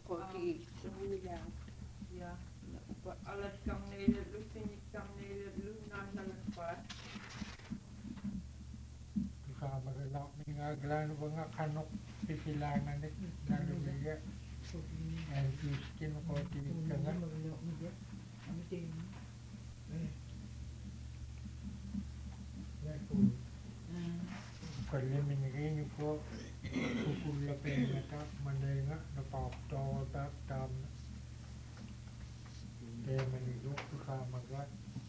koti sumila ja upa alat kam neile lusinik kam neile lunan nalakpat Kamagala mingaglano mga kanok pisilangan ni naluwiya and iskin ko tinitanga kaliminigin ko kukula pengata manenga napaktawa tam manigo kamagat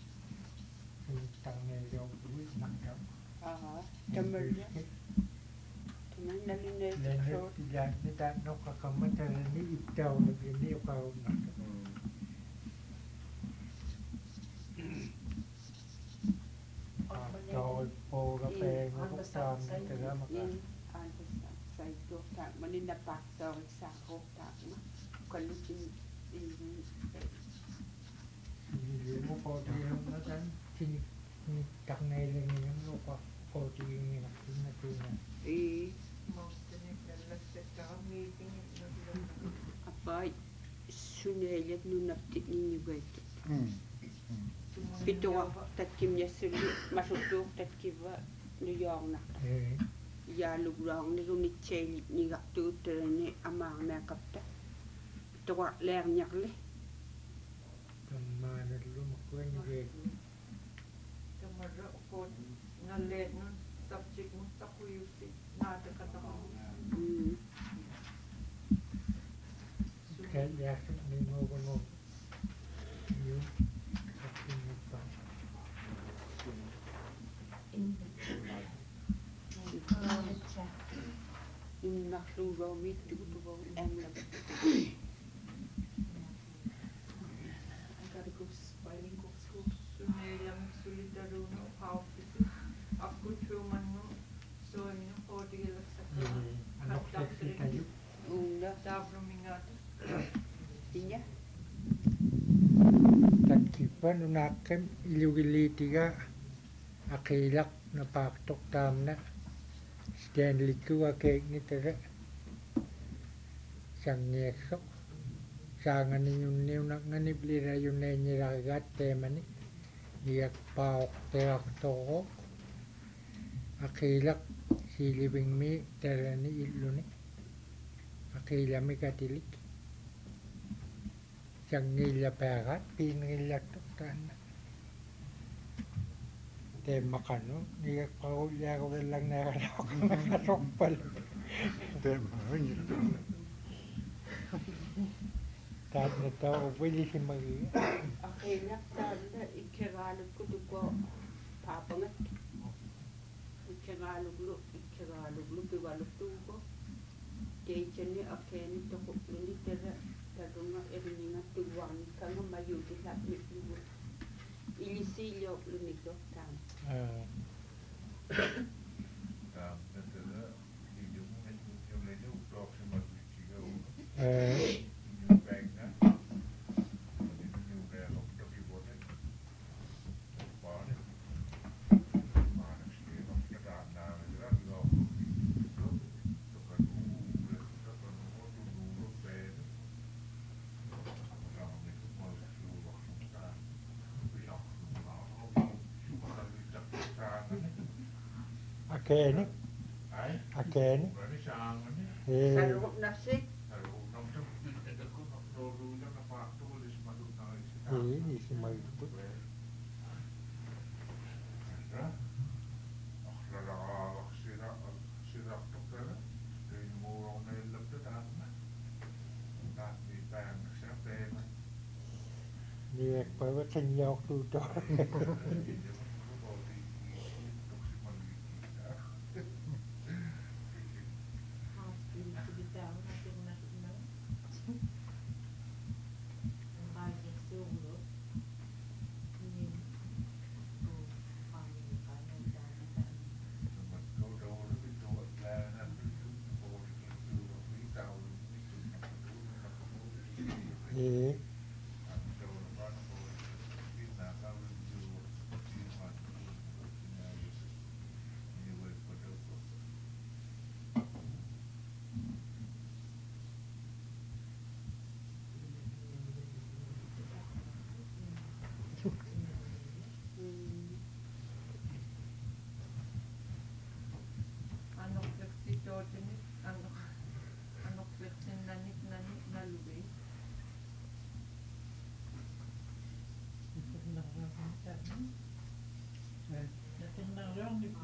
tangay daw buwis nakam aha tamarya tuman nalinay Leonard tidak tidak nak kakamata ni itau lagi ni kau nak. Kau po kape ngok tam kita maka. Sai to ta manin na pak to sa ko ta ma kalutin Ini mo po di na kan sini tak nai lagi ni mo po di ni nak na tu na. Montanik nalakset meeting apa sunayat no naptit ninyo gayt pito tatkim yasuli masuktuk tatkiva luyong na ya lugrong ni rumit cheli ni gaktu terene amang na kapta to ler nyakle Mana dulu makuen ni. tamarra ko nalet nun subject mo takuyusi nada katama Kaya ni mo ko yun. in naklugo mit tugo emla Sunelam solidaruno haupisi aku cuman soalnya kodil Anak kita yuk. unda dabro mingat tinya Tagkipan unakem ilugilitiga akilak na paktok tam na Stanley ku akek ni tere sang nyesok sangan ni nyuniu nak ngani blira yune nyiragat temani niak paok terak toko akilak silibing mi tere ni ilu ni akila mi katilik sang ngila perat pinngila tuktan te makano niak pau ya ko lang na kalok nakasokpal te mahanya tat na tao pwede si magi akilak tanda ikiralut ko dugo papangat ikiraluglu piwaluk tugo Jaychani akeni toko luni tera tarunga erininga tuwang kanga mayuti lapit lugo ilisilyo luni do tam akeni akeni saruk nasik ini si magi niak pa wa senyok tu to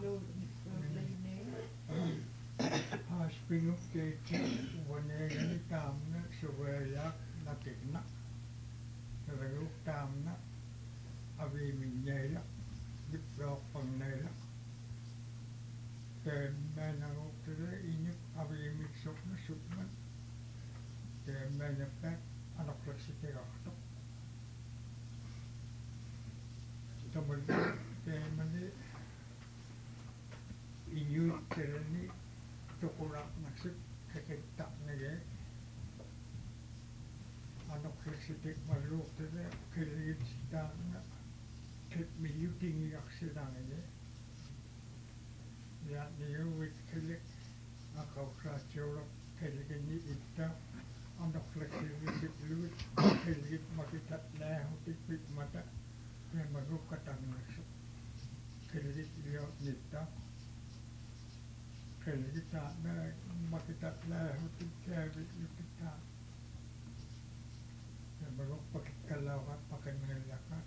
Haspinuk keiti wanegani tamna suwayak natikna raguk tamna avi minyela diprok pangnela ken menanguk tere inyuk avi miksok na sukman ken menapek anak leksikeratok Kemudian kemudian inyuk tere ni Tukulak maksud kekitak nege anak fleksitik maluk tere keligit sidang kek miyu tinggi aksidang nege ya niyo wit kelik akau kraciorak keligit ni ita anak fleksitik luit keligit makitat lehu tipik mata yang maluk katang maksud keligit liot nita kita na makitat lehu tikawit kita yang baru pakai kalawat pakai ngelakat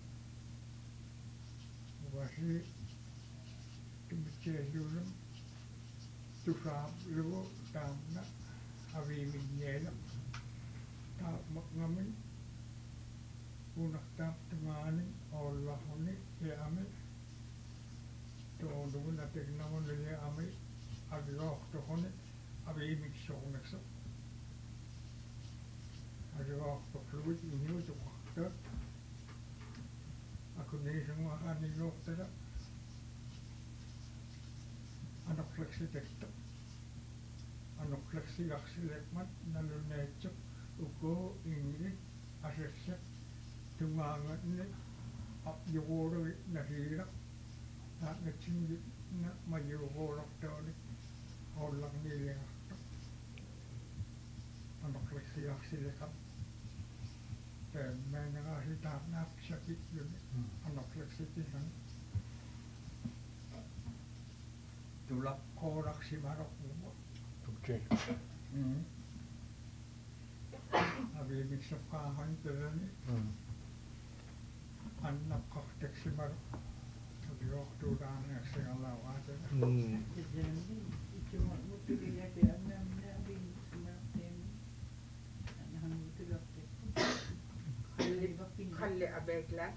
wasi tumice dulu tusam lu tamna awi minyela tak ngamin unak tak temani Allah ni ya amin tuh nanti namun dia amin Agak tohone abe miksok nakso agak fluid ini untuk waktu aku nih semua ani lok tada anak fleksi tektok anak fleksi aksi lekmat nalu necok uko ini asesek tumangat ini ap yoro nahira tak ngecing na mayu horok tadi orang ni yang anak fleksi aksi lekap dan menengah hitam nak sakit juga anak fleksi tihan tulak korak si marok buat Oke. abi bisa kahan terani anak kaktek si marok abi waktu dan aksi Allah ada Cuma mutu dia dia namnya di semakin anak mutu dokter. خلي أبيك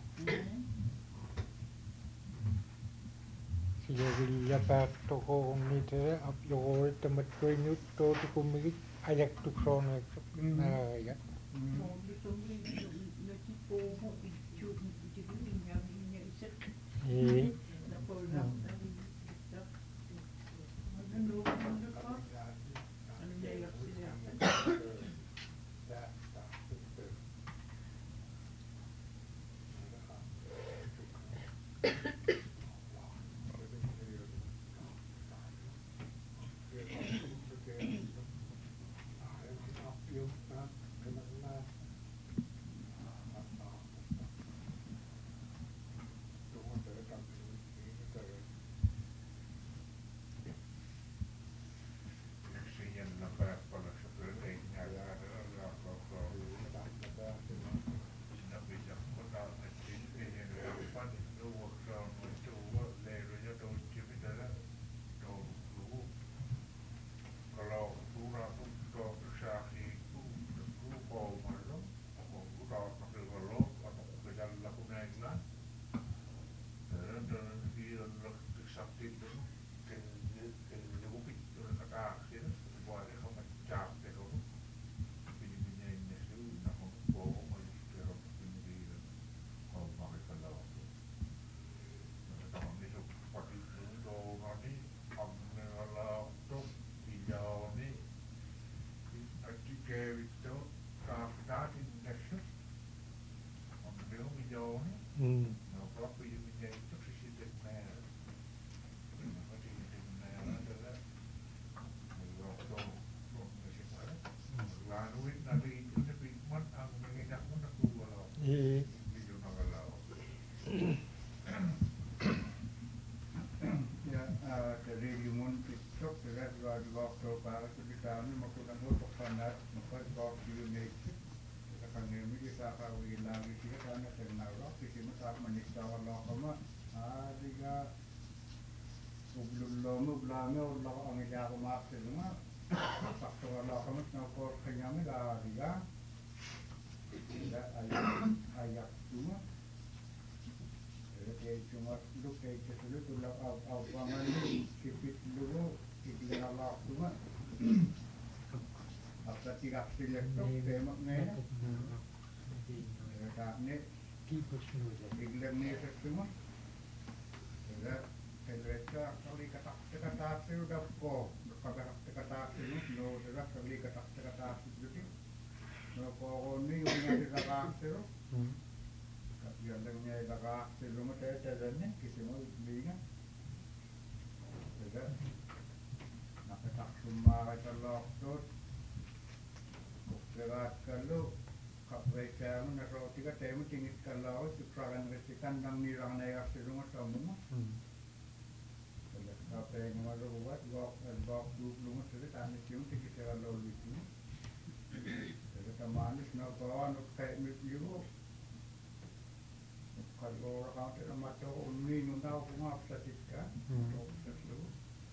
Siya vilja päättoko on niitä apjoita mat koinut tuota kumminkin ajettu sonne ja ei ublullomu blame ulla angilaku maaksilunga saktualaakamat nakor kanyami laariga ila ayak tuma ila cuma lu kayak sulu tulak au pangani sipit lu iklala tuma apa tiga silek tu temak ngena ila ne iklem ne semua ila Elreka kali kata udah ko kata no sudah kali kata itu no ko ni udah kata yang dengan kata rumah teh kisah mau belinya jadi nak tak semua kalau tu berat kalau kapal nak roti kita temu tinggi kalau sukaran resikan dan nirang naik rumah tamu apa yang malu buat gok belum sudah tanya cium tiga lalu itu jadi temanis nak kawan nak kayak itu kalau orang itu macam uni nundau pun apa saja sesuatu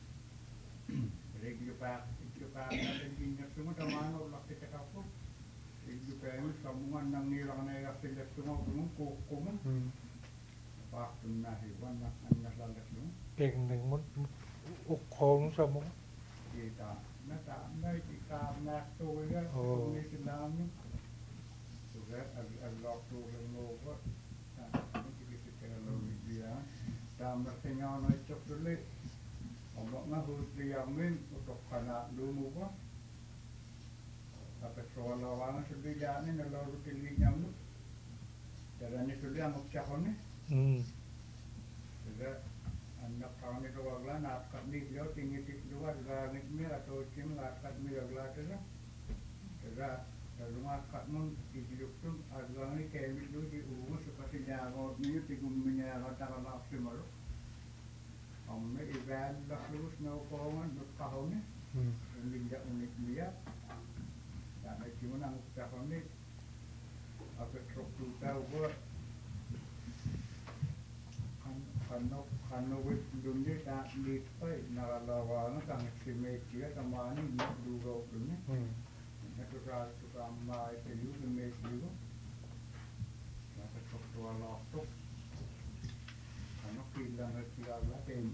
jadi juga ada jenis semua teman orang kita tahu juga ini semua nang nirang naik hasil semua pun kukum waktu nak hewan nak lalu semua Keng neng mut ukong sama kita nata nai kita nak tu ya ni senang sudah agak tu lemo ko ini kita lalu dia tam rasanya nai cok dulu omak ngahut dia min untuk kana lumu ko apa soal lawan sudah ni lalu pilih nyamu jalan itu dia mau cakap ni sudah anak kawan itu agak nak kami dia tinggi dua langit ni atau cim agak ni agak tu lah, terus rumah kamu hidup tu agak ni kami tu di umur seperti jangan ni tinggal menyala tak nak semua, kami ibadah dah lulus nak kawan berkahwin ni, tidak unik dia, dan cuma nak cakap ni, apa terus tahu buat Kano wit dunia tak lipai narawan kan simetria tamani duro dunia itu ramai itu simetria maka soal waktu kano kilang kilang tem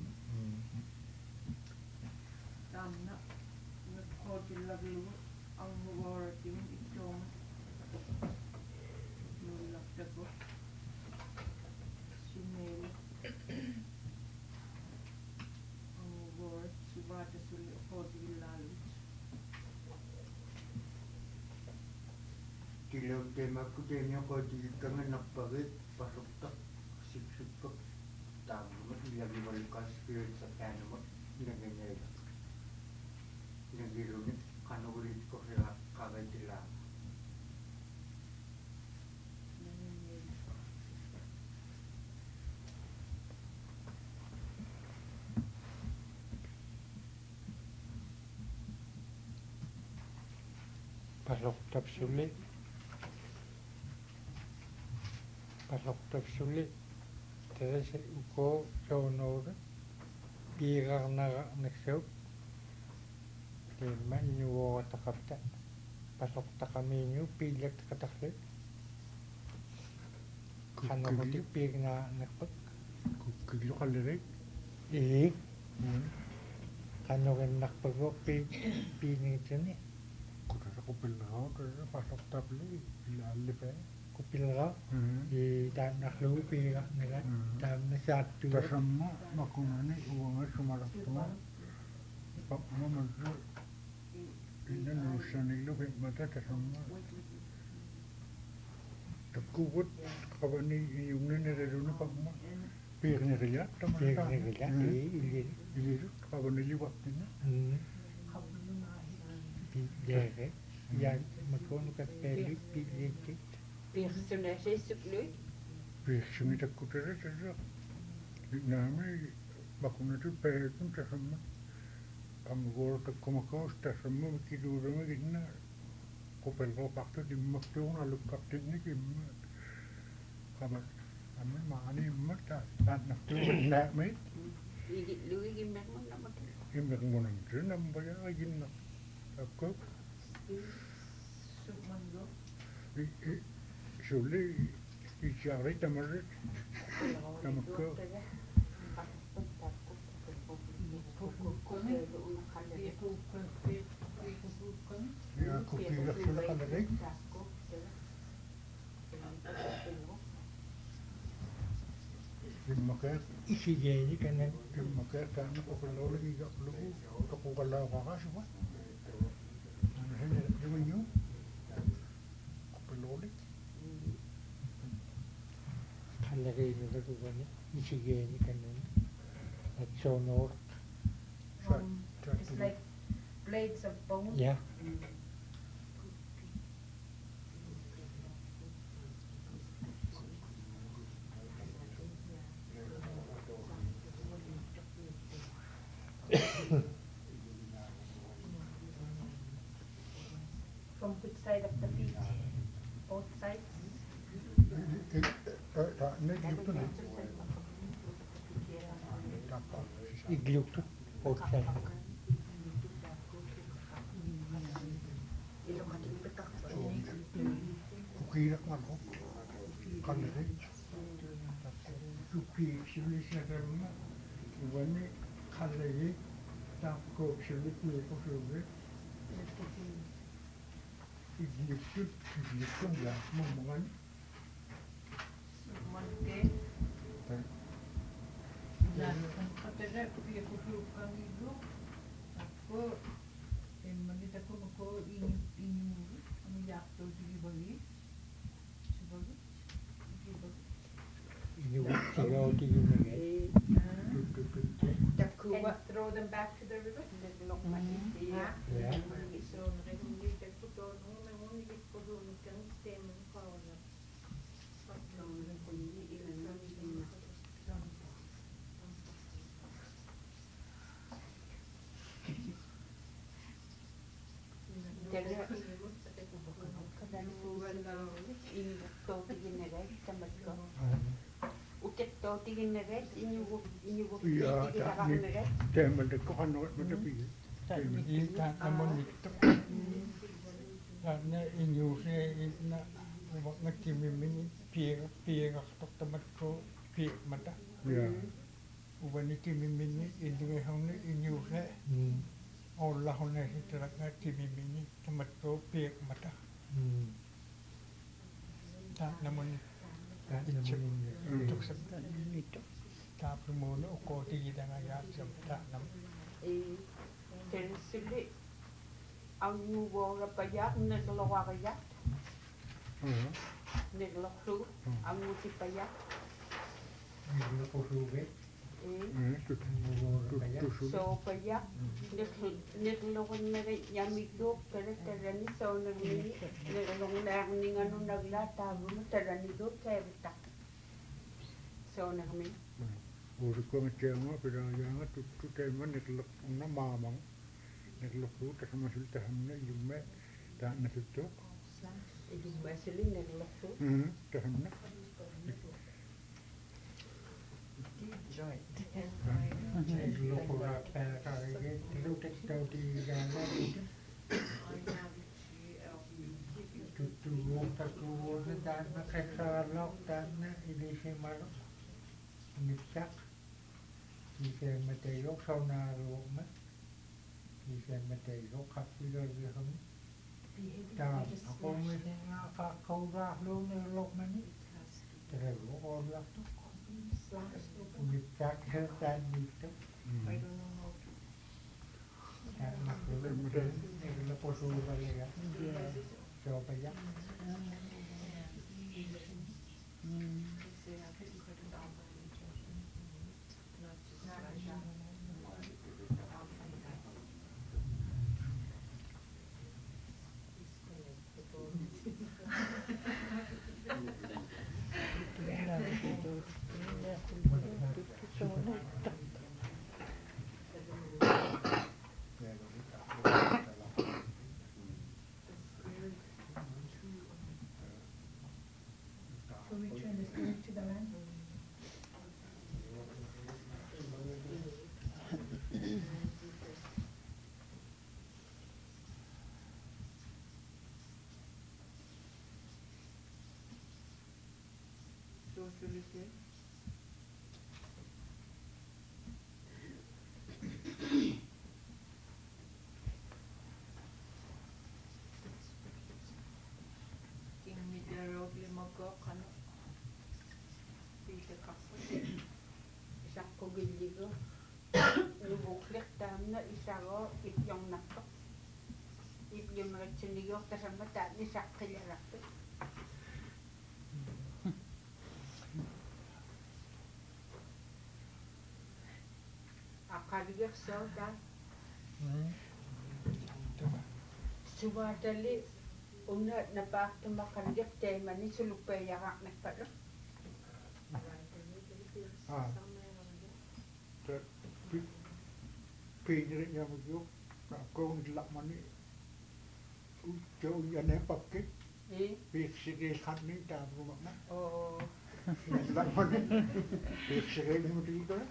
tanah ngekau kilang lu ang war tim itu nolak teko simel Subata sulle podi lalu. Kilo tema ku tema ko di kangen napagit pasok tak sip tak tamu lagi balikas spirit sa kano mo naganyay nagilunit kanulit ko sila kagad sila pasok tap sulit terus uko sonor pirar na nagsep tema inyo takapta pasok takaminyo pilat kataklet kano ko tipig na nakpag kukilo kalirik kano rin nakpag pinit yun kupilrao terus pasok tabli ilalipay kupilrao dan naklu pira nila dan nasatu Kasama makumani uang sumarak semua pak mama tu ini nusan itu mata kasama takut kawan ni yung ni redona pak mama pirnya ria teman ini kawan ni liwat ni Dere, ja, makon ka peli piliti. Personage suklut. Sumi tak kutere saja. Nami bakuna tu pehekun tasama. Kamu gor tak komakos tasama kidu rama gina. Kopel ko pakto di makto na lukap ni kim. Kamu kami mani mata tak nak tu nak me. Igit lui gimek mo na mak. Imek mo nang trinam ba ya ginnak. Ako, Soup mango. suli, isyari tamarit. Tamako. Ya, kopi rak sula kanarik. Imakar, Isigeni kanan. imakar kami ko kalolo igak lugu. Ako kalaw kakaswa. Ano siya, yung inyo? Kalolo. Kalagay nila doon. Isigeni kanan. At sonor. It's like blades of bone. Yeah. From which side of the feet? Both sides? Ne yutun ne? Tapos. Iglukto. Both sides. Kukirak man ko. Kanarik. Kupi sili sarama. Wani kalagi. Tapko sili kuya ko sulit. Iglukto ya. Mamangan. Soup mango. Nah, katanya dia kusukan itu. Aku manita ko mako ini kami yakto di bagi. Sebagi. Di bagi. Inuwit sigaw ti yumigay. Takuwa. And throw them back to the river. Naglok mati. Yeah. Yeah. So naging kita ko to nung naging ko doon kang stem ko na. Ya, temal de ko ano mo de bi. Ita naman ito. Sana inyuse na wag na kimimini piega tamat ko pieg mata. Ya. Ubani kimimini indinga hone inyuse. Allah hone hitrak na kimimini tamat ko pieg mata. Ta naman tuk sabta nito. Ta primono ko ti danga ya sabta nam. Tersili ang nuwara payak naglawakayat naglaksu ang muti payak Ini ko suwe. so payak naglawon na rin yamigdo kaya tarani so nagmini naglong lang ning ano naglatago mo tarani do kaya bitak so nagmin Uri ko ngecema pada yang tu tema neglok na mamang neglok tu ta sama sulta hamna yume ta na tu idung basili naglaksu ta hamna Ini ko ra pa kaya lu tek tau ti gana itu. Tu ta ku dan na kaya lok dan na ini si malo. Nitsak. Kise mateo sauna lo ma. Kise mateo kapi lo ham. Ta ako mo nga ka kaura lo na lok mani. Tere lo ko lak tu. Nitsak dan itu. I don't know. Dan makro lo ko su ba ya. Coba ya. So we turn the spirit to the land. tuosulite. Kimmiderog limago kano. Pisa kapos. Isakko gilligo. Lubuklik taamna isago ipyongnakko. Ipyongratsunigo kasama taani sakkilarakko. Akariger soda. Suwadali una napaktumakariger teemani suluppeejaraqnakpalo. Piinri nyamuk kong lakmani jauh yang pakai pikir kami tak bermakna Oh. lakmani pikir ini mesti itu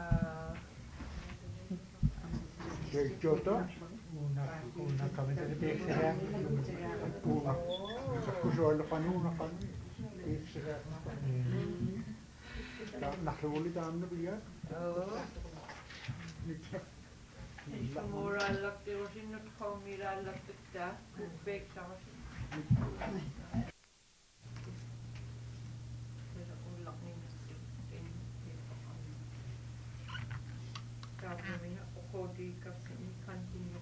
jadi contoh una kami tadi pikir una kusual kanun kami pikir nak boleh tahu ni dia Oh. Murallak teosinut kaumirallak tekta kupek sama. Kira ulak ni ten kau punya okodi kasi continue.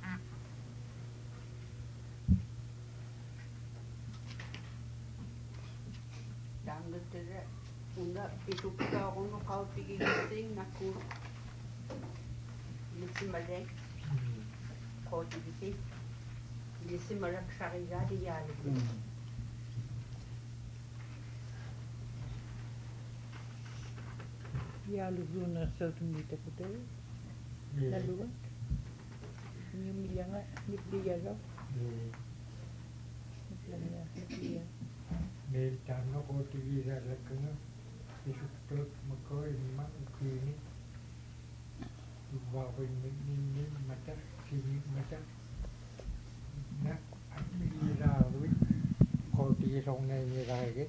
Dangut tere una pisukta ono kau pigigising naku. Lisimalek. Kau tigisi. Lisimalek sarigadi yali. Yalu guna seltumita kutu. Lalu kan? Ni milanga ni diaga. Nel tanno ko tigisa lakana isuktot makoy mak kini wawin ni mata kini mata na amira wi ko tigisong na ira ge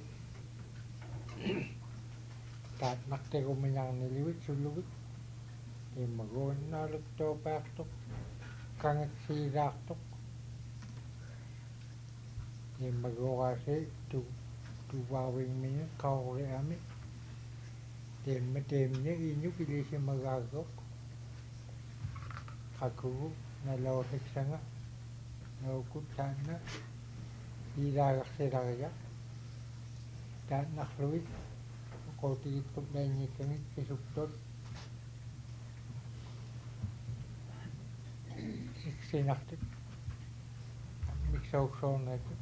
tat nakte ko menyang ni liwit suluwit e magon na lukto paktok kangat sirak tok e magoga se tu wawin mi kau re ami tem ni inyuk ilisi magagok aku na lo seksanga lo kutana ira seraga dan nakhluit ko ti tuk na ni kami pisuktot sinakti miksau sona itu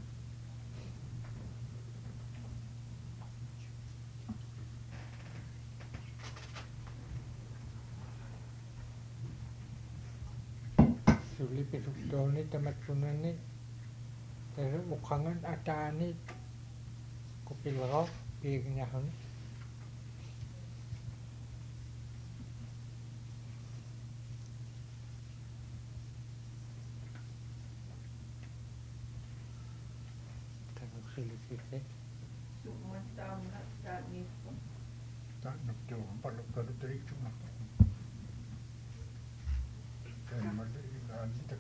Suli pisukdoni temat sunani terus mukangan atani kupilrau pignya han terus sili sili Suman tam na tani. tak nak tu perlu perlu terik cuma dan macam ini tak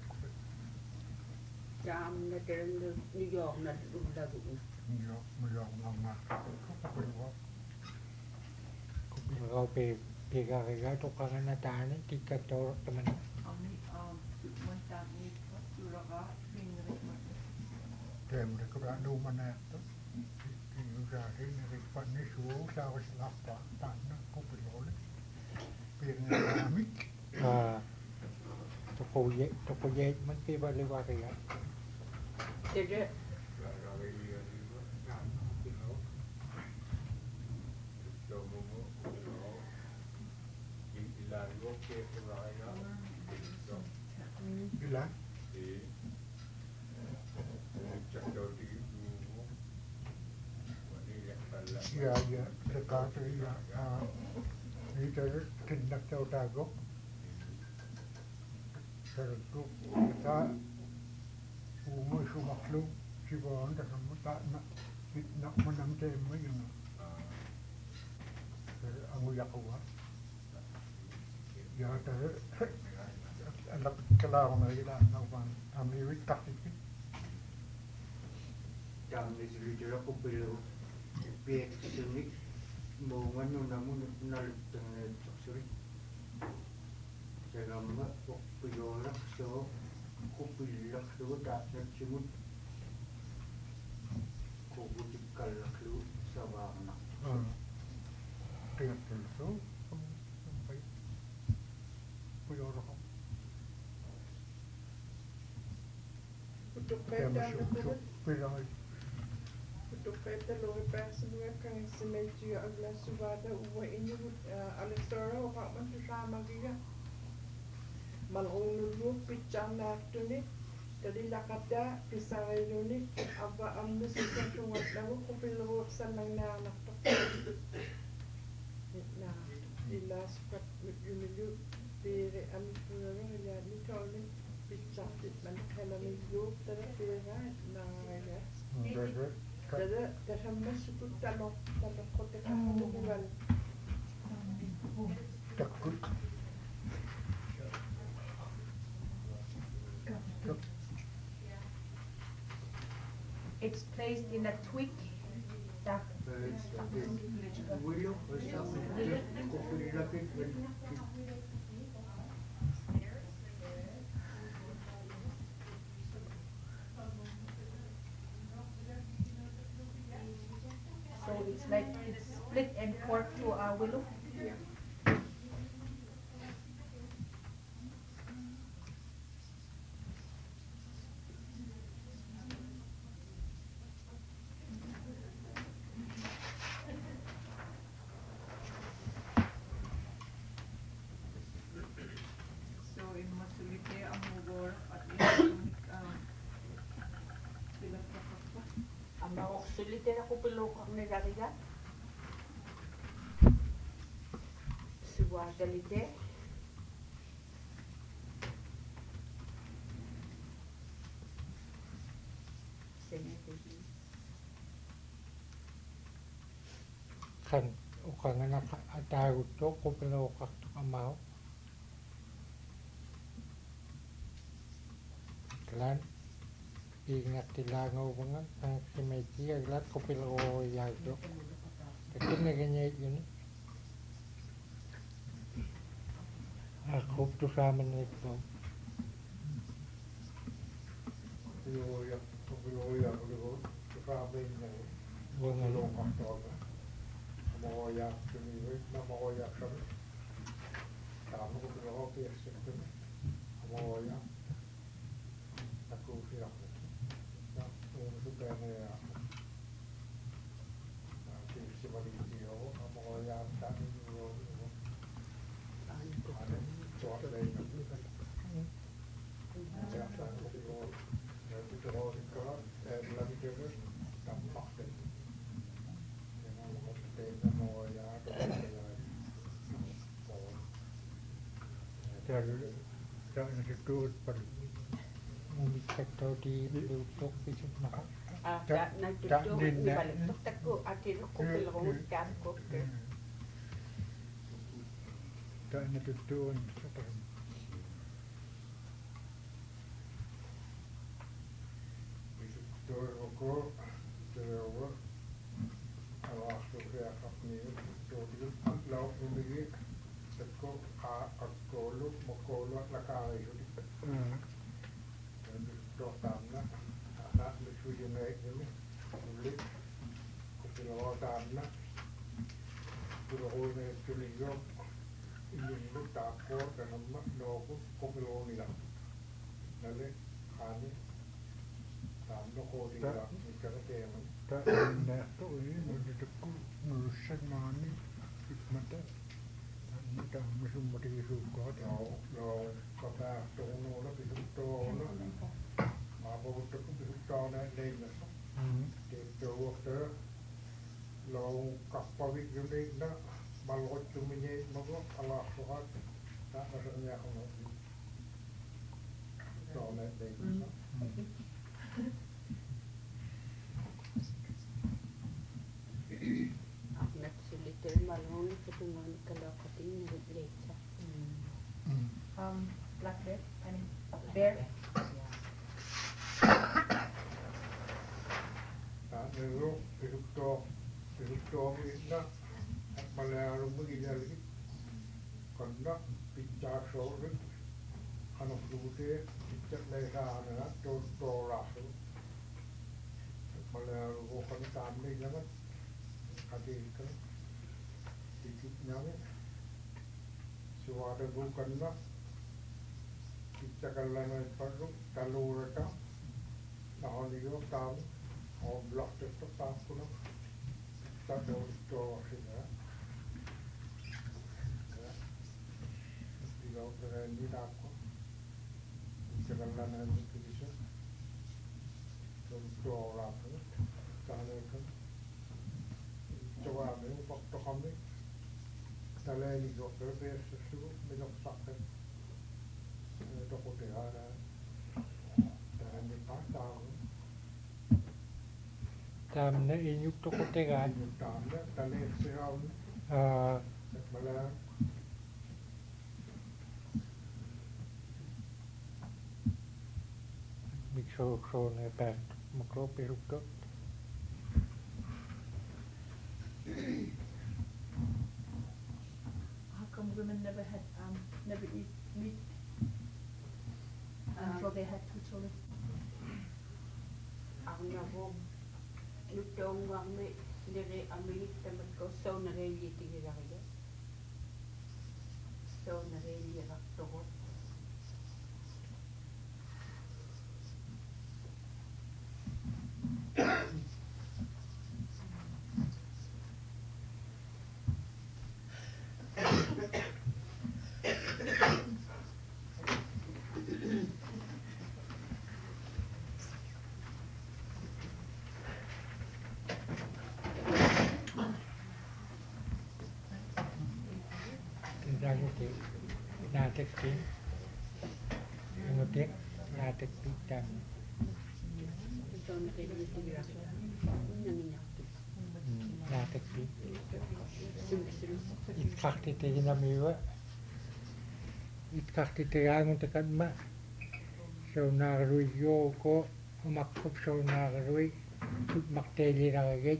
Jam na tere New York na lagu. melihat nama perlu kupilrau pigariga tukangan atani tiga torok teman Ami suman tani suraga pinrik mat. dan mereka berada mana tu Jadi ripat ni suruh saya selapa tak nak kau perlu pirnya kami toko ye man pi bali wariga Tere bilang ya dekat ya ini jadi tindak jauh dago sertu kita umur sumaklu si bawang dah semua tak nak menang tema yang Aku yakuwa. Ya tadi anak kelar lagi lah nawan kami witak itu. Jangan disuruh aku perlu biar sini mau nganu namun nalar dengan suri. Jangan mak perlu nak so aku perlu nak so tak nak cuma aku butuh kalau aku sama anak. Tiap tu sampai punya orang. Untuk Kayak peta masuk betul. pilih. Untuk peta lo personal kan semeju agla subada uwa ini Alexandra orang mantu sama giga. Malung nulu picana tu ni. Jadi lakada pisang itu ni apa ambil sesuatu buat lalu kupil lo senang nak tu. Nah, di last part you pere ami pura ya ni tahu ni picak di mana kalau ni yo terus pere na ya. Jadi dah masuk talok kote kamu bukan. Takut. It's placed in a twig. Willow, aku perlu lagi. So it's like it's split and poured to a willow. Yeah. So in masulite ang mugor at sila kapapa. Ang mga sulitin ako pilukang nilariga. Suwagalite. Senetegi. Kan ukang anak ada itu ko pilih ukak amau. Kelan ingat tilangau banget ang semeji aglat ko pilih ya itu. Tapi neganya ini. Aku tu sama ni tu. Yo ya, aku kami ni. Bukan Belum kantor. Mau ya sini, mau ya kami. Kamu belum biasa tu. Mau ya. Aku siap. Nah, sudah ni ya. Nanti sebab itu, mau ya tak dulu. Ada cuac lain. Ya, aku belum. Nanti terus kalau lagi terus tak makan. Jadi tak nak itu per mungkin sektor di Lutok itu nak. Tak nagtuto ni balik tuktak ko atin ko pilukong kan ko. Tak nak itu seperti Aku terus awak suka ni tu lau ini aku aku lu makolu lakai itu tu tanah anak lucu jenis ini sulit aku tanah turun ni tuliyo ini lu takut dan mak doku kopelo ni lah lalu kami tanah kau tidak mikir keman tak nak tu ini mesti aku nurusan mana mata mata mesti mesti suka Lo kata tono lo bisu tono apa untuk bisu tono lain lah. Kita waktu lo kapawik juga nak balot cuma ni mago Allah suhat tak rasanya kamu tono lain lah. Nagsulitin malong Perutto minna Malayalam Gidali Kanda Picca Shore Anoflute Picca Lehana Torasu Malayalam Wokan Tamli Yaman Adika Tikit Yami Suwada Bukanda Picca Kalana Padu Talurata Nahaniyo Tam or blocked it to Tampuna that don't store in there. The outer end with Aqua, the Lana and the Division, don't store after it, Tanakan, Joanne, Dr. Homley, the lady of the best shoe, made of socket, the hotel, and the part down. Tamna inyuk to kotegan. Tamna, tale siraun, Mala. Mikso ne band makro perukto. How come women never eat meat until they had 2 children? Ako na ko lutong wame dire amili tamat ko so na reli tigira kaya. So na reli rakto ko. Dagiti natek pin. Ngotek natek pitan. So na reli tigira kaya. Nangiyak to. Natek pin. Sumsum. Itkakti te ginamiwa. Itkakti te angon te kadma. So nagarui yo ko umakop so nagarui. Tut makteli ragagit.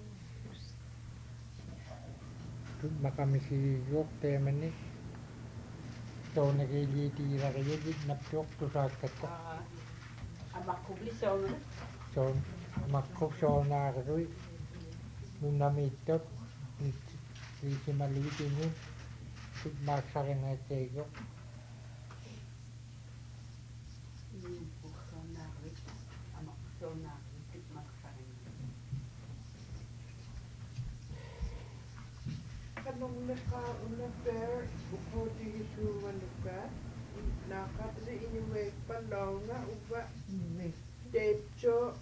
Tut makamisi yok te mani. So nagili ti ragagit napyok to sakako. Abakubli so na. So makop so nagarui. Nunamitot. Lisi maliti ni. Tut maksakin na tego. So na rit. Amak so na rit maksarin. Kanong naka unaffair ukodi su wanuka nakatri inywe palonga uba depcho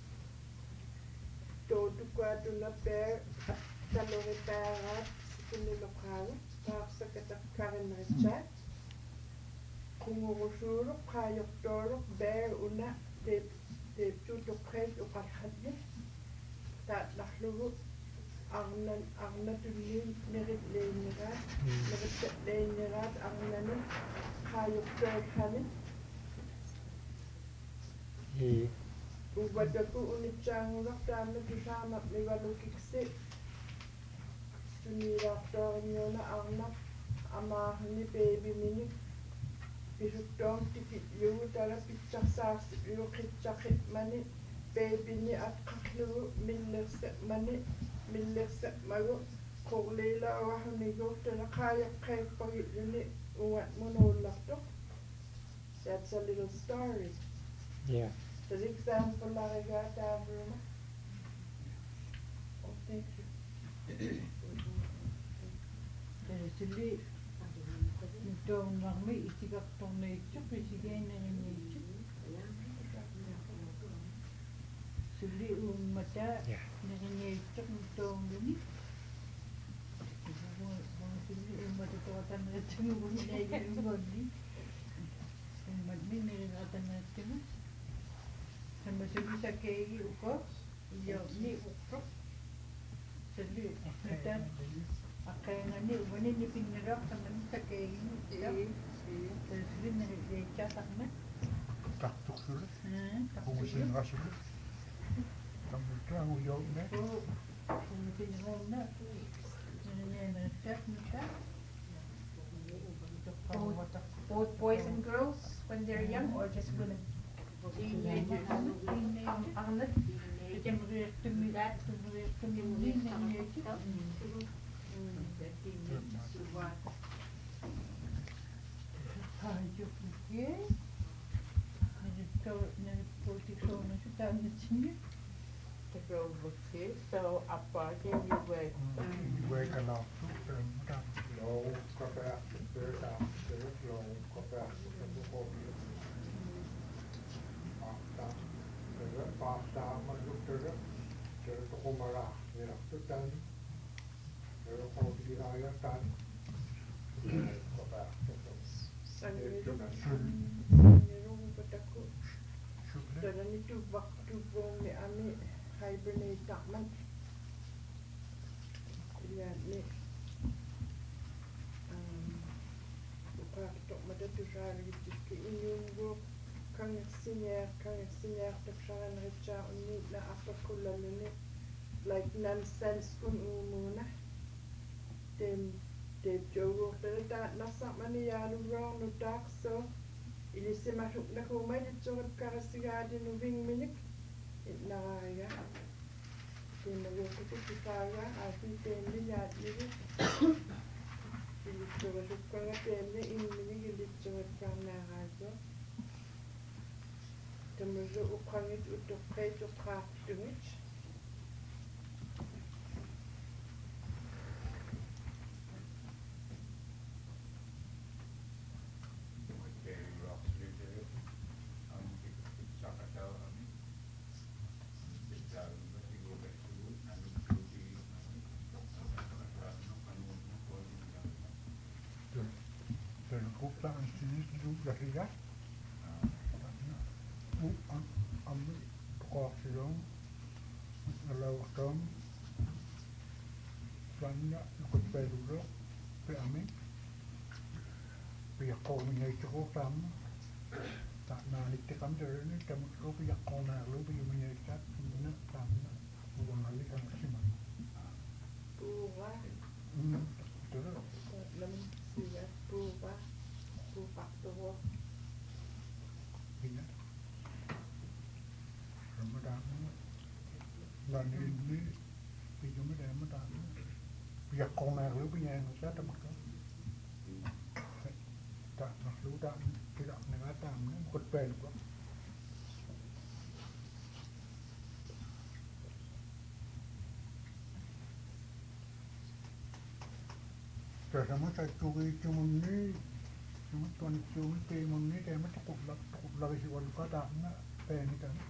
to tukwa tunaper talore parat kunilokal paksa katakkarin chat kungurusuru kayoktorok bear una depcho to kres ukalhadne ta lahlu Arna tulin merit leinirat, merit leinirat arnanin kayok terkanin. Ubadaku unitsangulak dame tusama mivalukiksi. Suniraktorniona arna amahni baby mini. Pisutong tikit yu tala pitsaksas yu kitsakit mani. Baby ni at kaklu millerse mani. Millerse mago koglila awahunigo tala kayak pagilini uwat monolakto. That's a little story. Yeah. For example, I got Bruna. Oh, thank you. Sili nitong marmi itigak tong nature presigay na nature. Sili mata na nature nitong duni. Sili mata tawatan na nature mo ni ay gani. Madmi na rin na nature. Sama sili sa kegi uko iyo ni uko. Sili natan Akaya nga ni, wani ni pinirap sa namin sa kayo mo. Terus rin nag-chatak na. Taktok sulit. Taktok Kumusin ka sulit. Kamu tahu jauh ni. Both boys and girls when they're young, or just gonna Teenager na Arnett? suwat. So apa dia juga Gue kenal tuh tentang lo kata cerita lo kata buku pasta masuk terus toko marah ya tuh kan terus kalau di raya kan kata sangat betakut. Dan itu waktu bom ni ami hibernate takman. Lihat ni, buka tok mata tu hari itu ke inyung bro, kang sinyer tersangan reca ni na apa kulan ni, like nonsense kun umuna. Dem jogo terita nasak mani ya lu wrong lu dark so. Ili se masuk na rumah dia coret karasiga di nubing minik naraga di nago kutu kitaga afi temni ya ni ili coret kanga temni in minik ili coret kanga naraga temuzo ukrangit utuk kai to krak dungit terbuka sini juga ya ambil kosong kalau tom banyak ikut dulu kami pihak kau ini cukup sama tak nanti kami dari ini kami lu pihak kau nak lu pihak menyesat mana sama bukan lagi kami simak buah terus namun siap buah tua ini Ramadan lần ini video mới đem Ramadan việc con nào lũ bây giờ nó sẽ tầm cỡ tak nak lũ tak tidak negatif ni kut pen kok terus saya cuma ni cuma tuan cuma temun ni dia macam cukup lagi si wan kata nak pen ni kan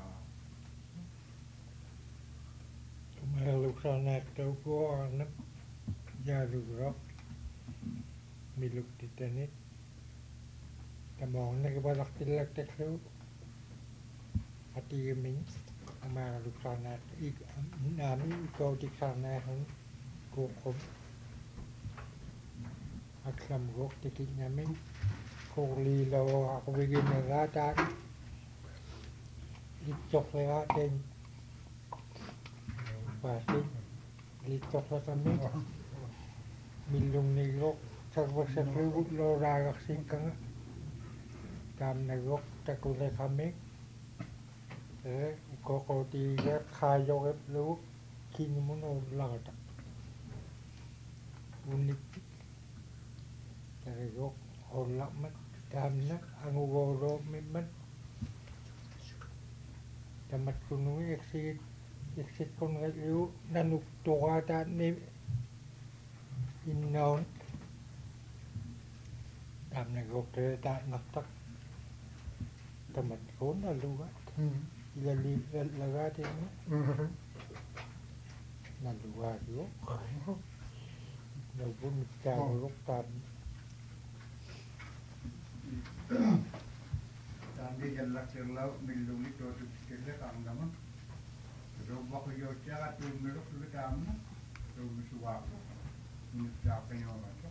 Mä luksanähtö vuonna jäädygro milukti tänne. Tämä on näkö valaktilak teklu atiimin. Mä luksanähtö nami ikautiksanähtön kuukum. Aksam goktikin nami kuulilo akuvikin rataan. Itsokleaten pasti litok sa kami milong nilok sa klubuk lo ragak singkang tam nagok takule kami koko tiga kayo ep lu kini mo no lagata unik nagok holak mat tam na ang ugoro mimat tamat kuno exit kon ngayon nanuktuwa ni innaon tam nagokre ta naktak tamat kon aluga ilali lagati naluga yo nabun karok tam tadi jalak terlalu melungi tu kita kang daman Rumah kerja cara tu meruk tu tamu tu suap ni siapa yang orang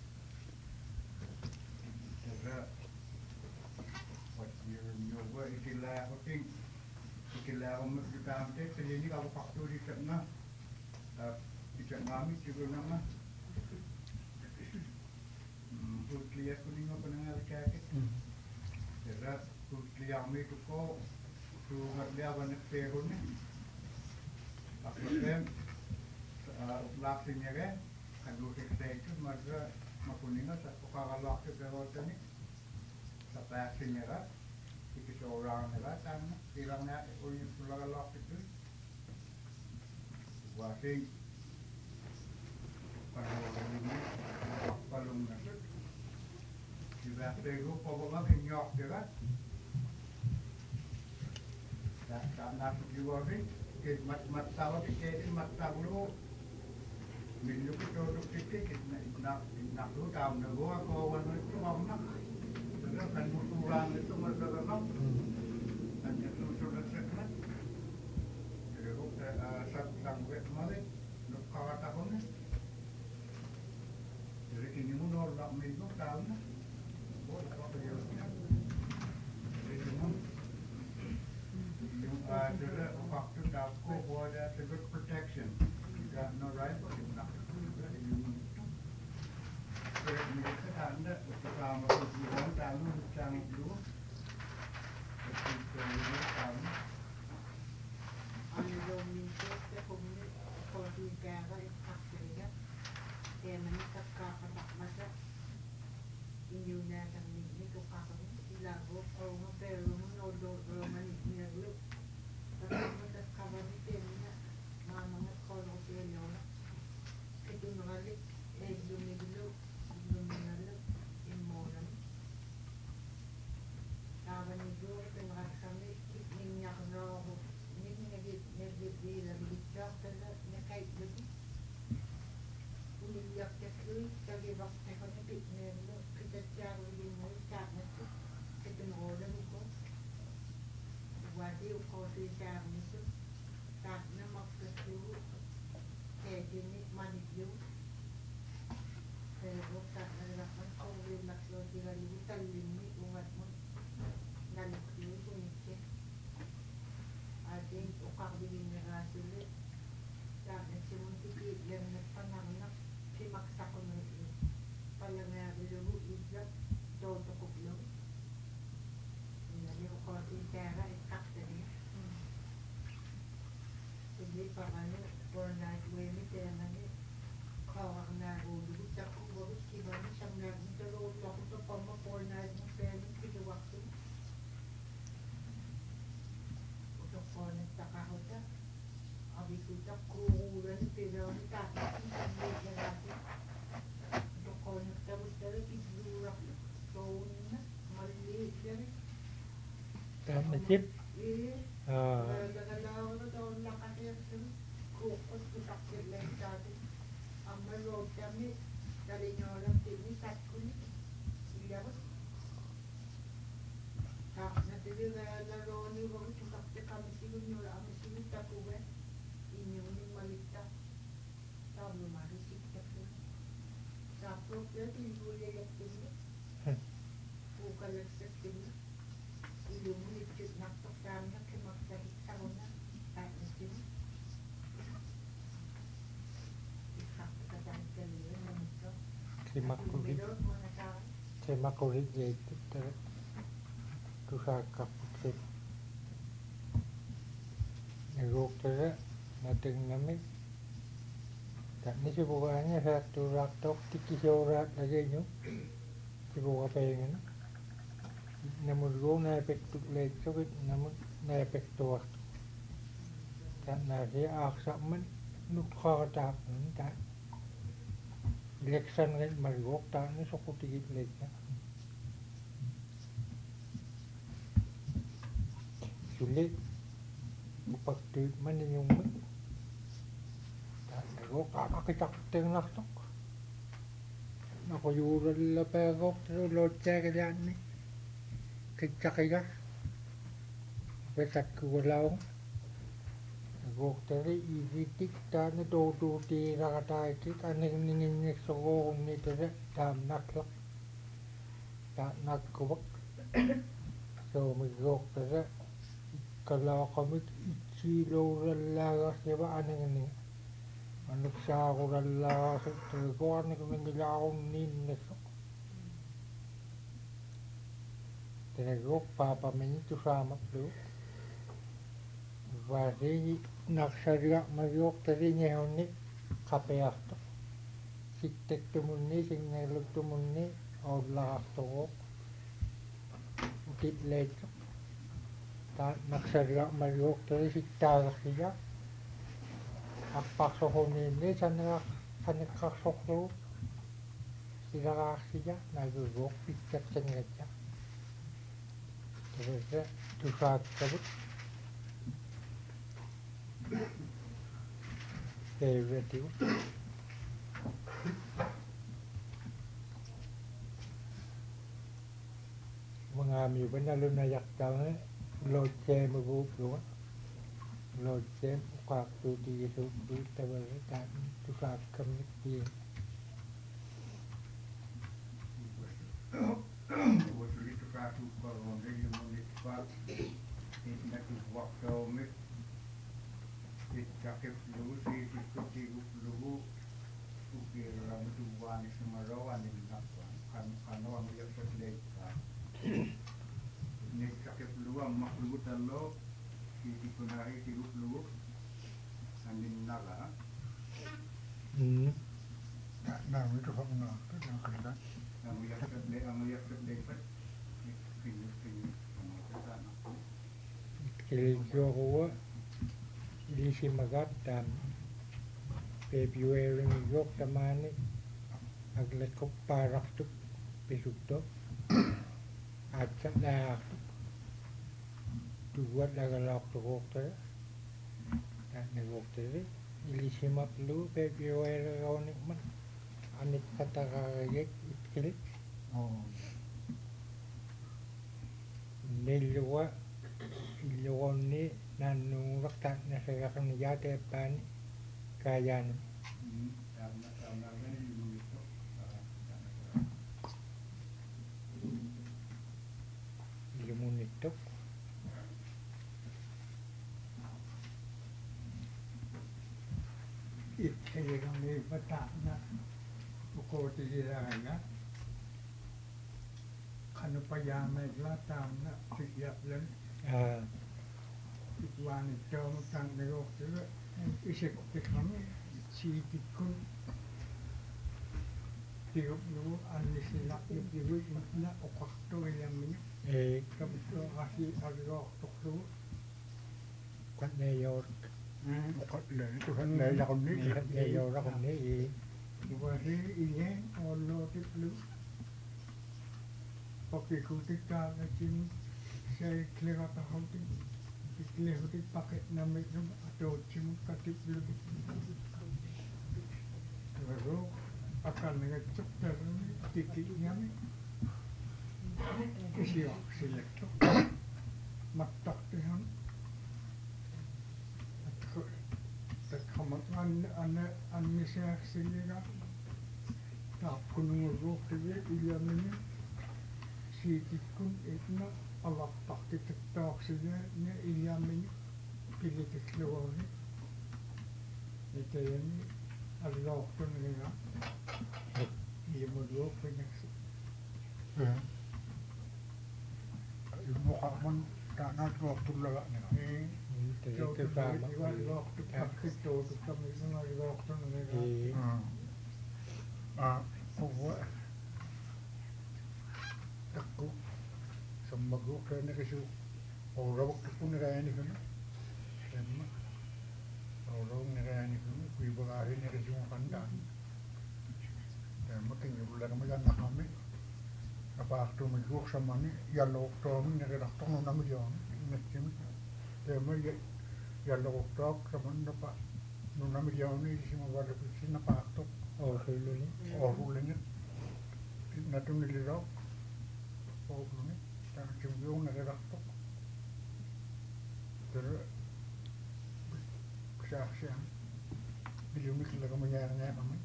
tu terus buat dia nyoba istilah hoting istilah umur kita amte sini kalau faktor di sana Tidak ngami juga nama Putlia kuning apa nengal kakek. Jadi Putlia kami tu ko tu ngerti banyak perunnya. Akhirnya laksinya kan kan dulu itu maka makuninga sa pokakalak ke berotani sa laksinya kan itu orang kan tanah tirangnya uyu pulakalak itu wasing palung nasi juga tegu pokoknya kenyok juga tak nasi juga sih ke mat tahu ke mat tahu mình lúc đó lúc cái nặng lúc nào nó có con nó không nặng nó cần một tu lang itu mereka nặng anh itu sudah sekali jadi lúc sang wet malik lúc kawat tahun jadi kini mundur nak minggu tahun boleh kau kerja jadi cuma jadi waktu dapku ada good protection. Got no right to do nothing. Kaya mereka tanda bersama tujuan tahun jangan dulu. Ketika tahun. Ano daw minsan sa kung gara ikakriya. Kaya naman kakakabakmasa. Inyo na kang hindi ko kakawin. Ilago o nga pero nodo roman niyaglo. Pero magkakawin niya. Mga kolo siya yun. Ito nangalik, lumiglo, luminalo, imonan. Kawan itu, ito nakasami, ninyak na ako, nagbilang bityak, nakait lagi. Umiyak na kuy, kagibak na ko na pitnelo, kita tiyaro din mo, kat na ito. Ito naolan ko. Wadi ko siya tiyaro nito. Tak na magkasuo kaya dinit manit yun kaya tak na lakman kung relax lo tigalibutan limit ungat mo nalukyo kunitya ating ukakbigin na rasulit tak na simuntikit lang nagpanangnak simaksa ko na ito palangari lulo islap todo kuplo hindi ko konti tera ikakta niya jadi pakanya Fortnite wemi temane kawak na ulo sa kubo kibani samna dalo ko to pama Fortnite mo pero kito waktu to Fortnite takahota abi kuta kuuran pero ta hindi gerati to Fortnite tapos dalo kidura to na mali dere Tama chip. Nagagalaw na daw nakasir kukos kusakit lang dati. Ang marog kami, dali nyo lang tinisat ko ni. Ilabas. Na tili laro ni wag kusakit kami siguro nyo lang kami siguro tapuwe. Inyo ni malita. Tama marisik tapuwe. Tapos yan, tinibuli lang tili. Pukalag sa tili. Ilumit yun naktakam na kimaktarik sa una at nasin ikakatang kaliyan na nito Terima kulit yaitu tusa kaputsit nagok tada nating nami tak ni sibukannya satu raktok tiki sorat lagi nyo sibuka pengen namun go na epektu lek sakit namun na epektu waktu tak nasi aksa men nuk kata tak election kan margok tak ni sokuti lek ya sulit upakti man yung men tak nagok kakakicak tengah tok nakuyuran la pegok lo cek yan ni kicakaya besat kulau gok tadi izitik tan do ti rakata tik aning ning so ni tere tam naklak tak nak kubak so mi gok tere kalau kami ichi lo laga seba aning ni Anak saaqulallaa tuikuarnikunangilaaqunniinnasu teneguq paapamini tusaamaplu vaasigi narsariaqmagiuq tariñiunni qapiartoq sittaktumunni singngaluktumunni aullaqartoruq ukitleitsoq taa narsariaqmagiuq tari sittaagersiga аппарсорунниинни санеққарсорлугу силараарсига наагугуоқ питсатсангатса тэсэ тусааккавут фейвретигу мангаамиупаналунаяқтаарне лоотсеэмагууплуга лоотсеэм уқаартуутигисууплуут тавалла таан тусааккаммиккии Nah, itu fakna, itu yang kerja. Kiljuorua ilisimagat taam Februaringigoq tamaani aglatkop paarartup pisutto aatsalaartup tuguat lagalaarturuuqtara taannaguuqtari ilisimaplu Februarigaunikmat anikkatararigik itkilit nillua illuqunni naannuungulaq taannasagaqarniyaataappaani kaayaanami illumunittuq Itkayigamni batana ukotigilaanga kanupayamegla taamna tigyaplan ikwaanittooma tannagoqtiga isaktikami siikikkun tiguplugu annisilaqyupigu itna uqartugilammini kabuttuaqasi agigoortorlugu qannayoork Tuhannayoraqunni qannayooraqunni Iwasi iye ollootiplu pakikutikkaaqatin saikleqataqautin iklehutik paqitnamiknum atootsimuk katiplugi Taru akalnagatsuk taruni tikiingami isiaqsilektuq mattaqtihan takhamat annisiaqsiliga taapkununguruuqtigi ilamini siitikkun itna alartartitaaqsiga na ilamini pilikilluguuni itayani аллоортуннига имулууппинакси Ilmuqarmun taanaatluartullaganiga quwa takku sammaguuqtaaniqisu auravaqtuqunigaanikuna emma auravaqnigaanikuna kuibagaariniqisuunqantaan emma kingirullagamajanaqami apaartumiguuqsamani yalluuqtoominniqilartornunamilioni inatsimi emma yalluuqtaaq samannapa nunamilioni isimavalupissinnapaartoq oorrullini natuniliroq oorruni taaksimgiuneqilartoq tere saarsiam ilumikilagamajaarneeqami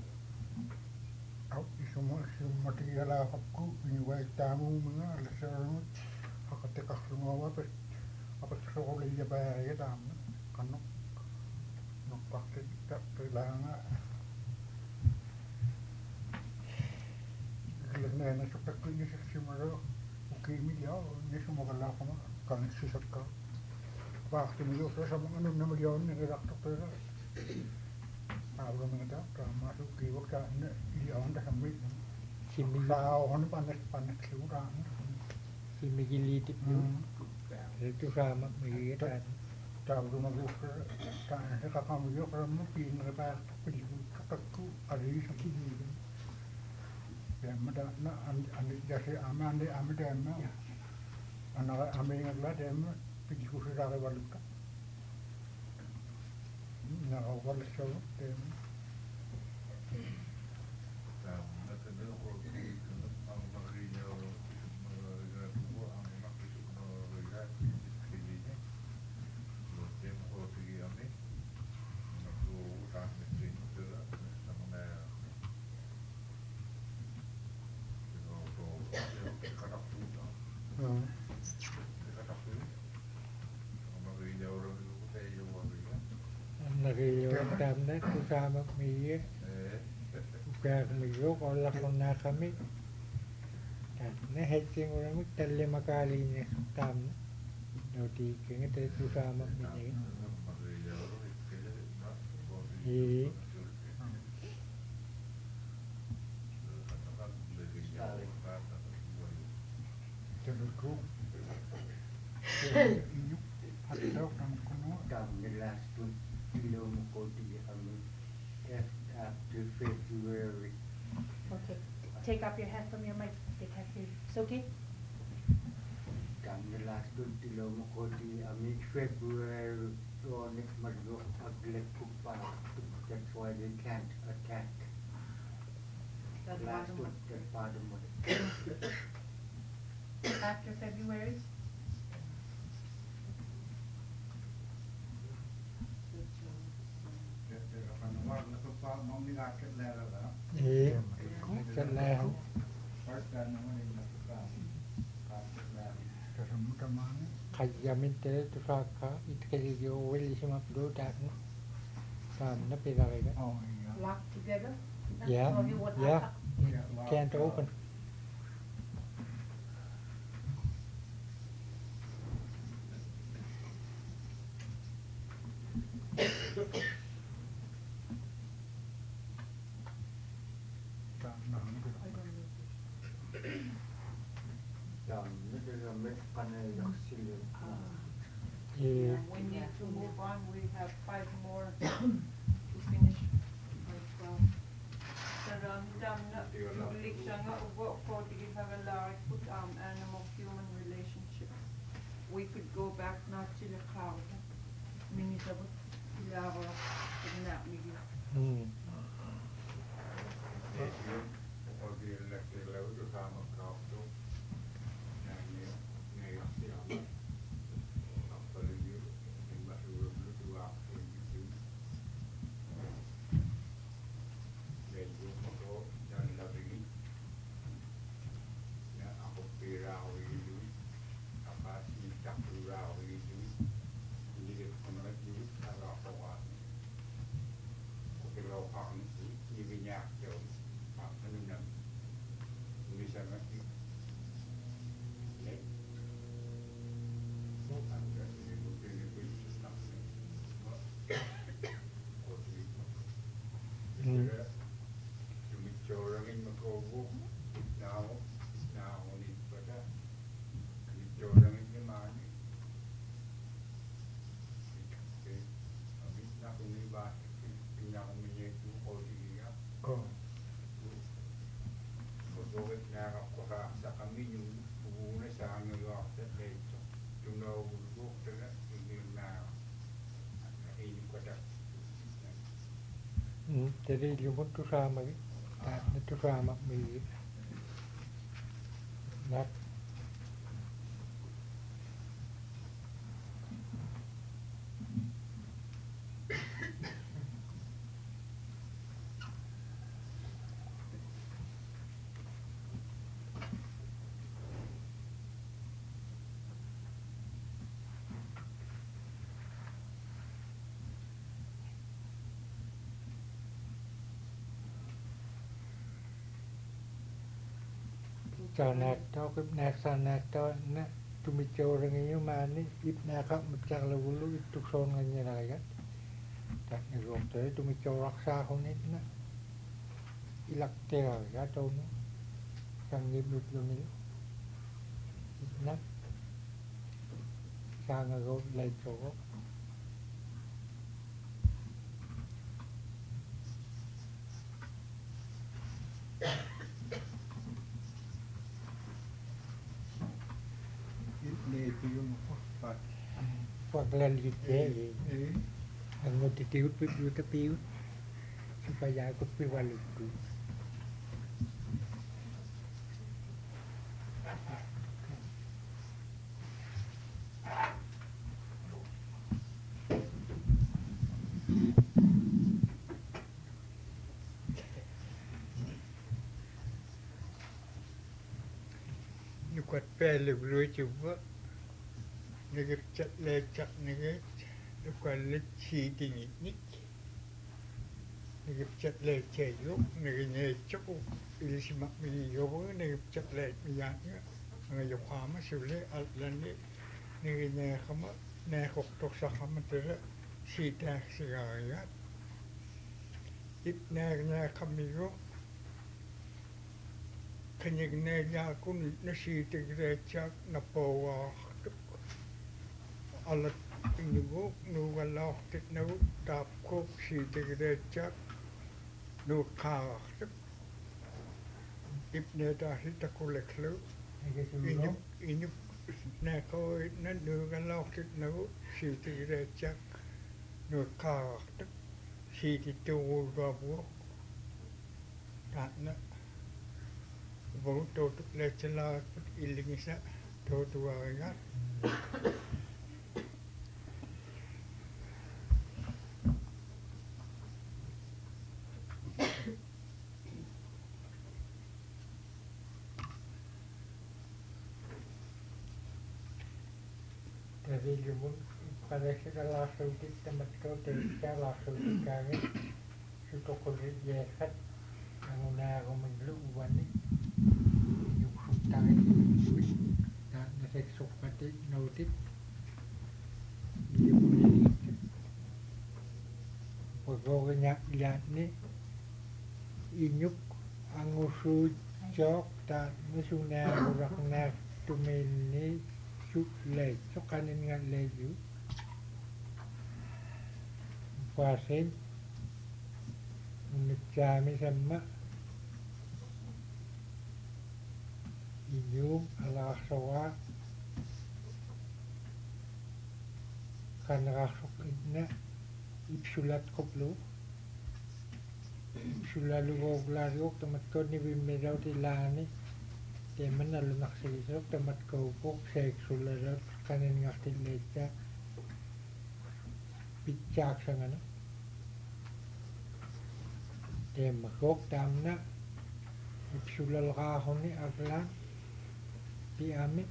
au isummatigalaaqapku inuaittaamuumiga alasaarunut haqatiqarluguavapat apatsorulillapaariga taamna qannoq Pakti tak terlanga. Kelihatan nak cepat ni seksi mana. Ukimi dia ni semua kalau kamu kan sisakka. Pakti ni juga sama anu nama dia ni rak tak ter. Aku mengata masuk kiwak dah ni dia anda sambil. Simigi Sao hắn panas kurang. simigi tip yu. Tu sama mi ta. Tahu rumah gua kan kakak dia kalau mungkin mereka pergi kakakku ada di sini. Ya mada na andi jasi amande amade na. Anak ame ngala dem pergi ku sudah ke baluka. Na awal show dem. Nari tam na tu sama mi. Kaya mi yo ko la ko na kami. Na hetsing orang mi talle makali ni tam. Doti kaya te tu sama mi ni. Jadi ku. Ada orang kuno. Down the last 2 kilometers after February. Okay. Take off your hat from your mic. They can't hear you. It's okay? Down the last 2 kilometers February on it that's why they can't attack. That's Last bottom one, that bottom one. After February? Chân leo. Kaya te tu saka itkeli yo weli sima do tak no. Sam na pila ka. Oh iya. Locked together? Yeah. Or you would Yeah. lock Can't open. Yeah. We need to move on. We have 5 more to finish our 12. Human relationships. We could go back now to the cloud. Minisabot ilaro na migi. Jadi lumut tu sama ni. Tu sama mi. Nak Sanatto kipna sanatto na tumicurang mani ipna ka macalawulu itukson nganya nagat tak nirokto tumicorak sa hunit na ilaktera ya tono sangib lutlunil ipna sangago laitoro Itu yung pat. paglalit ang matitiut piputiut supaya ikut piwalitu Nukat pele bro coba. Negep cat lecak negep. Nukat leci tinggi nik. Negep cat lecak yuk. Negep nyecok. Ili simak mi yobo negep cat lec miyaknya. Ngayok hama sule atlandi. Negep nyekama. Nekok tok sakama tere. Sitak sigayat. Ip nyekam yuk. Kanyag nyakun nasitig recak napawa. Alat inugo nugalak tit na tapkok sitig recak nukak. Ip nedahit ako leklo. Inup nako na nugalak tit na sitig recak nukak. Sitig tuwag gabo. Takna. Vou todo lecela ilingisa todo agat. Jadi jumun pada segala sudut tempat kau terika langsung kami sudah kulit jekat anguna aku mendlu wani yuk sutai tak nasek sokati nautit jumun ini pegawainya lihat ni inyuk angusu jok tak musuna urakna tumini le sokanin nga leju pasin nagkami sama inyong alasawa kanakasok na ipsulat koplo ipsulalugog larok tamat ko ni bimiraw tilani teman lalu naksisok tempat kau seksual kanin ngerti leca picak sangana tema kok tamna ipsulal kahon ni aglan di amit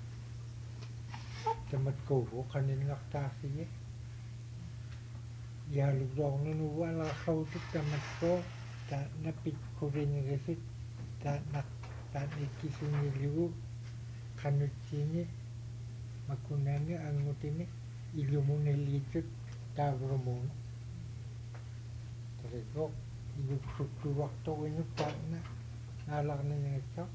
tempat kau kanin ngertasi ya lu dong nu wala kau tu tempat kau tak napik kuring gesit tak nak tak ikisuni liu kanut sini makunanya angut ini ilmu nelicut tabrumon terus ibu suku waktu ini tak nak ngalak ngecok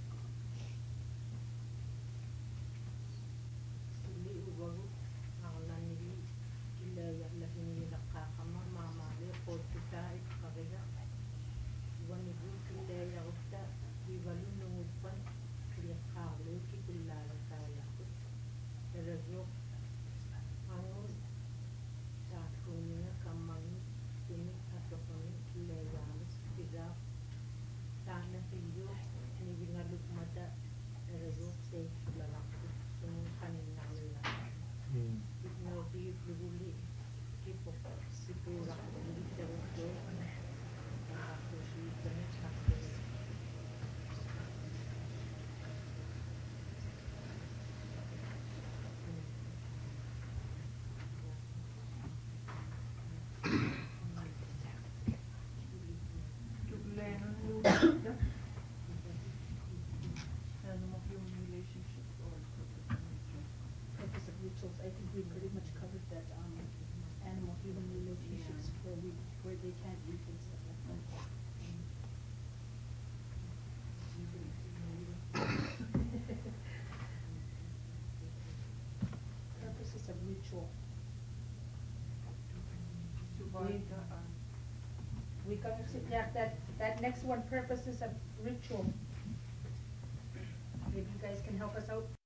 Tuli ubagu awalan nili ilaya lahin nilakakama mamali potuta ikariga wanigu ilaya usta iwalu nungupan kilakalu kikulala kalaku terus angun sakunya kamang ini atau kami ilaya kira tanah tinggi ni where they can't eat and stuff like that. Purposes of ritual. We can subtract that next one, purposes of ritual. Maybe you guys can help us out.